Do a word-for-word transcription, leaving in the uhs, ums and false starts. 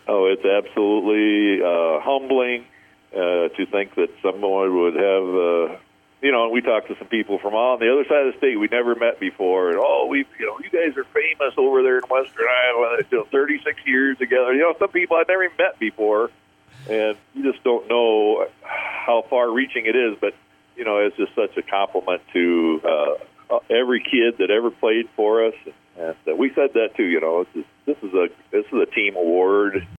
Oh, it's absolutely uh, humbling uh, to think that someone would have, uh, you know, we talked to some people from on the other side of the state we never met before, and, oh, we, you know, you guys are famous over there in Western Iowa, you know, thirty-six years together. You know, some people I've never even met before, and you just don't know how far-reaching it is, but, you know, it's just such a compliment to uh, every kid that ever played for us, and uh, we said that too. You know, this is, this is a this is a team award.